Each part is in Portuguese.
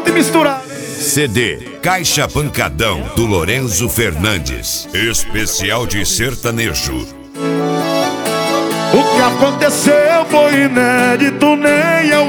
junto e misturado. CD Caixa Pancadão do Lorenzo Fernandes, especial de sertanejo. O que aconteceu foi inédito, nem eu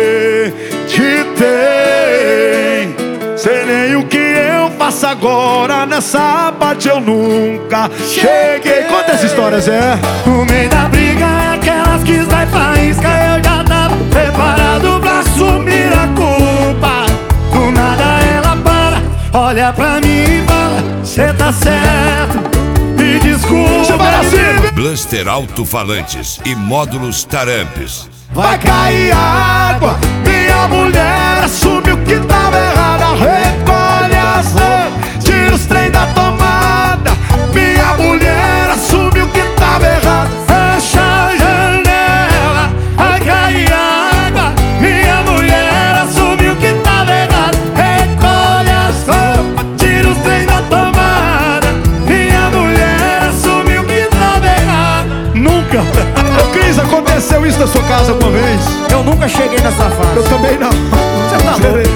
acreditei. Sei nem o que eu faço agora, nessa parte eu nunca cheguei. Conta essa história, Zé. No meio da briga, aquelas que sai faísca, eu já tava preparado pra assumir a culpa. Do nada ela para, olha pra mim e fala: cê tá certo, me desculpa. Blaster alto-falantes e módulos Tarampes. Vai cair água, minha mulher assume o que tava errado. Recolhe as roupas, tira os trem da tomada. Minha mulher assume o que tava errado. Fecha a janela, vai cair água. Minha mulher assume o que tava errado. Recolhe as roupas, tira os trem da tomada. Minha mulher assume o que tava errado. Nunca. Ô Cris, aconteceu isso na sua casa uma vez? Eu nunca cheguei nessa fase. Eu também não. Você tá louco?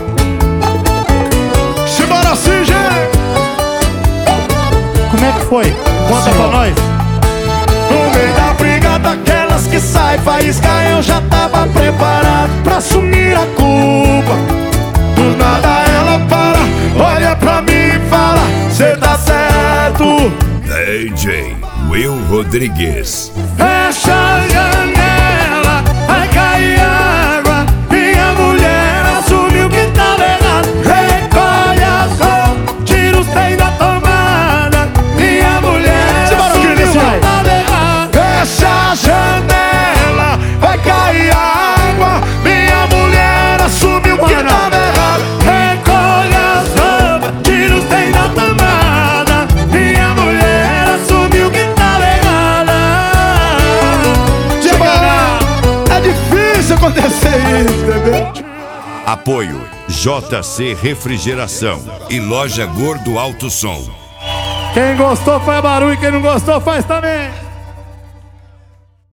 Simbora assim, gente. Como é que foi? Conta pra nós. No meio da briga daquelas que sai faísca, eu já tava preparado pra assumir a culpa. Do nada ela para, olha pra mim e fala: cê tá certo. DJ Will Rodrigues. Fecha a janela, vai cair água. Minha mulher assume o que tava errado. Recolhe as roupas, tira os trem da tomada. Minha mulher assume o que tava errado. Fecha a janela, vai cair água. Minha mulher assume o que tava errado. Recolhe as roupas, tira os trem da tomada. Minha mulher assume o que tava errado. É difícil acontecer isso, bebê. Apoio JC Refrigeração e Loja Gordo Alto Som. Quem gostou faz barulho, quem não gostou faz também.